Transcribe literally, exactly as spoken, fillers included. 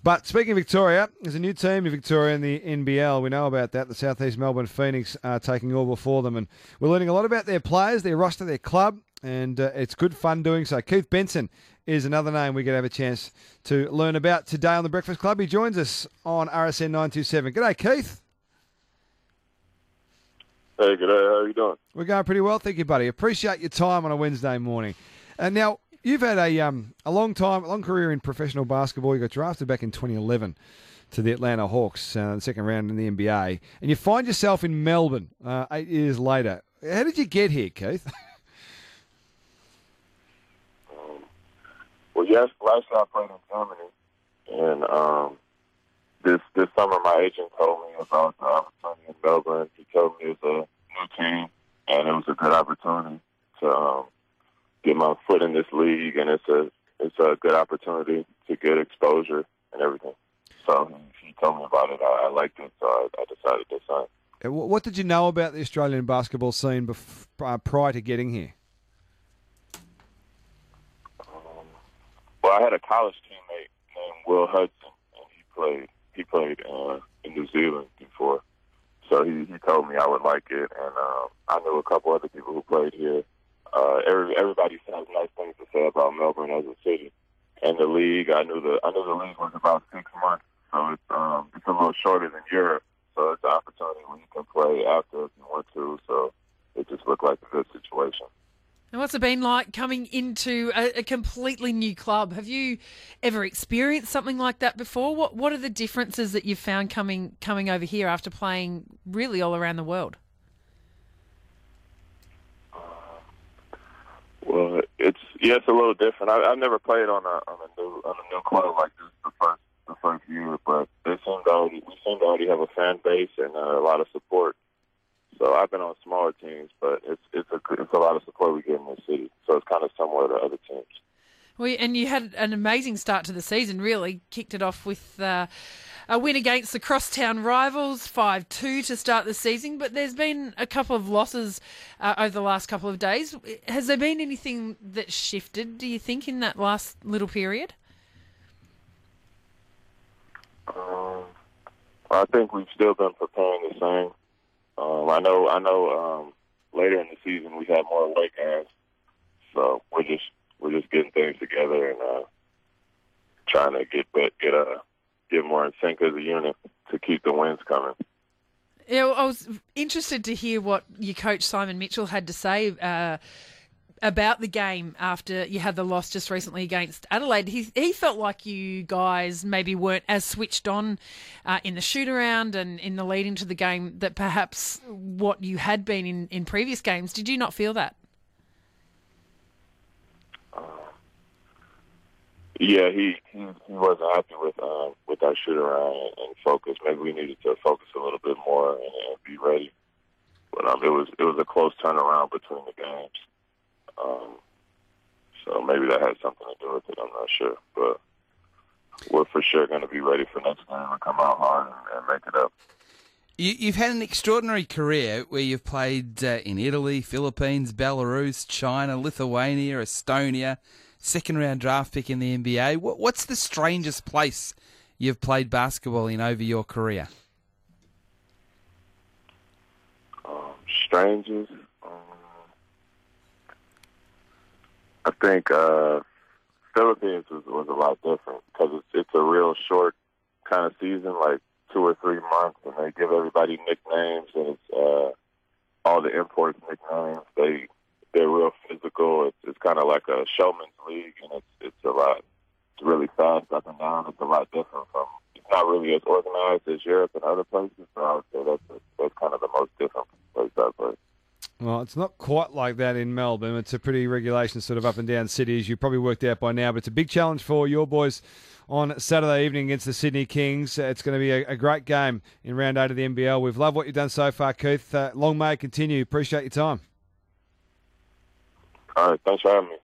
But speaking of Victoria, there's a new team in Victoria in the N B L. We know about that. The South East Melbourne Phoenix are taking all before them. And we're learning a lot about their players, their roster, their club. And uh, it's good fun doing so. Keith Benson is another name we could have a chance to learn about today on The Breakfast Club. He joins us on R S N nine two seven. G'day, Keith. Hey, g'day. How are you doing? We're going pretty well, thank you, buddy. Appreciate your time on a Wednesday morning. And now, you've had a um, a long time, a long career in professional basketball. You got drafted back in twenty eleven to the Atlanta Hawks, uh, the second round in the N B A. And you find yourself in Melbourne uh, eight years later. How did you get here, Keith? um, well, yes, last year I played in Germany. And um, this this summer my agent told me about the opportunity in Melbourne. He told me it was a new team, and it was a good opportunity to um, get my foot in this league, and it's a it's a good opportunity to get exposure and everything. So he, he told me about it. I, I liked it, so I, I decided to sign. What did you know about the Australian basketball scene bef- uh, prior to getting here? Um, well, I had a college teammate named Will Hudson, and he played he played uh, in New Zealand before. So he, he told me I would like it, and um, I knew a couple other people who played here. Uh, every, everybody has nice things to say about Melbourne as a city, and the league. I knew the I knew the league was about six months, so it's um, it's a little shorter than Europe. So it's an opportunity where you can play after if you want to. So it just looked like a good situation. And what's it been like coming into a, a completely new club? Have you ever experienced something like that before? What What are the differences that you've found coming coming over here after playing really all around the world? Well, it's yeah, it's a little different. I, I've never played on a on a new on a new club like this the first the first year, but they seem to already we seem to already have a fan base and uh, a lot of support. So I've been on smaller teams, but it's it's a it's a lot of support we get in the city. So it's kind of similar to other teams. Well, and you had an amazing start to the season. Really kicked it off with uh, a win against the crosstown rivals, five two to start the season. But there's been a couple of losses uh, over the last couple of days. Has there been anything that shifted, do you think, in that last little period? Um, I think we've still been preparing the same. Um, I know, I know. Um, later in the season, we had more away games, so we're just we're just getting things together and uh, trying to get get uh, get more in sync as a unit to keep the wins coming. Yeah, well, I was interested to hear what your coach Simon Mitchell had to say uh, about the game after you had the loss just recently against Adelaide. He he felt like you guys maybe weren't as switched on uh, in the shoot-around and in the lead into the game that perhaps what you had been in, in previous games. Did you not feel that? Uh, yeah, he, he he wasn't happy with uh, with our shoot-around and, and focus. Maybe we needed to focus a little bit more and, and be ready. But um, it was it was a close turnaround between the games. Um, so maybe that has something to do with it. I'm not sure, but we're for sure going to be ready for next game and come out hard and, and make it up. You, you've had an extraordinary career where you've played uh, in Italy, Philippines, Belarus, China, Lithuania, Estonia, second round draft pick in the N B A. What, what's the strangest place you've played basketball in over your career? Um, strangest? I think uh, Philippines was, was a lot different because it's, it's a real short kind of season, like two or three months, and they give everybody nicknames, and it's uh, all the imports nicknames. They they're real physical. It's it's kind of like a showman's league, and it's it's a lot. It's really fast up and down. It's a lot different from. It's not really as organized as Europe and other places. So I would say that's a, that's kind of the most different place I've played. Well, it's not quite like that in Melbourne. It's a pretty regulation sort of up and down city, as you probably worked out by now. But it's a big challenge for your boys on Saturday evening against the Sydney Kings. It's going to be a, a great game in round eight of the N B L. We've loved what you've done so far, Keith. Uh, long may it continue. Appreciate your time. All right. Thanks for having me.